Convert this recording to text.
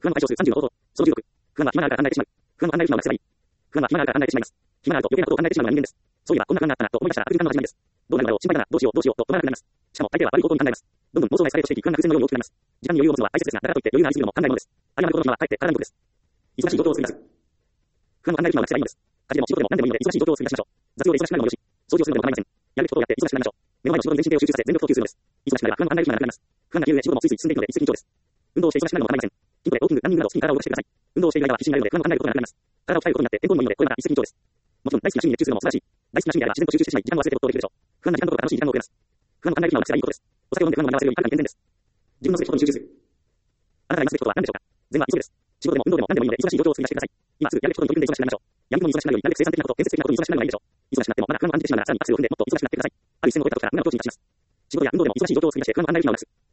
不安の解消数30の応答。その16。不安は暇があるから考えてしまう。不安の考える暇をなくせばいい。不安は暇があるから考えてしまいます。暇があると余計なことを考えてしまうのが人間です。そういえばこんな不安があったなと思い出したら悪循環の始まりです。どうなるだろう、心配だな、どうしようと止まらなくなります。しかも相手は悪い方向に考えます。どんどん妄想がエスカレートしていき、不安が偶然のように大きくなります。時間に余裕を持つのは大切ですが、だからといって余裕がありすぎるのも考えるものです。誤ることの暇はかえって体に毒です。忙しい状況を作り出す。不安の考える暇をなくせばいいのです。家事でも仕事でも何でもいいので忙しい状況を作り出しましょう。雑用で忙しくなるのもよし、掃除をするのでも構いません。やるべきことをやって忙しくなりましょう。目の前の仕事に全身手を集中させ全力投球するのです。忙しくなれば不安の考える暇がなくなります。不安が消える上仕事もついつい進んでいくので一石二鳥です。運動をして忙しくなるのも構いません。筋トレ、ウォーキング、ランニングなど好きに体を動かしてください。運動をしている間は必死になるので不安の考えることがなくなります。体を鍛えることになって健康にもいいのでこれまた一石二鳥です。もちろん大好きな趣味に熱中するのも素晴らしい。大好きな趣味であれば自然と集中してしまい時間を忘れて没頭できるでしょう。不安な時間どころか楽しい時間を増やす。不安の考える暇をなくせばいいことです。お酒を飲んで不安を紛らわせるよりはるかに健全です。自分のすべきことに集中する。あなたが今すべきことは何でしょうか。善は急げです。仕事でも運動でも何でもいいので忙しい状況を作り出してください。今すぐやるべきことに取り組んで忙しくなりましょう。やみくもに忙しくなるよりなるべく生産的なこと、建設的なことに忙しくなるのがいいでしょう。忙しくなってもまだ不安を感じてしまうならさらにアクセルを踏んでもっと忙しくなってください。ある一線を越えた時から不安が境地に達します。仕事や運動でも忙しい状況を作り出して不安の考える暇をなくす。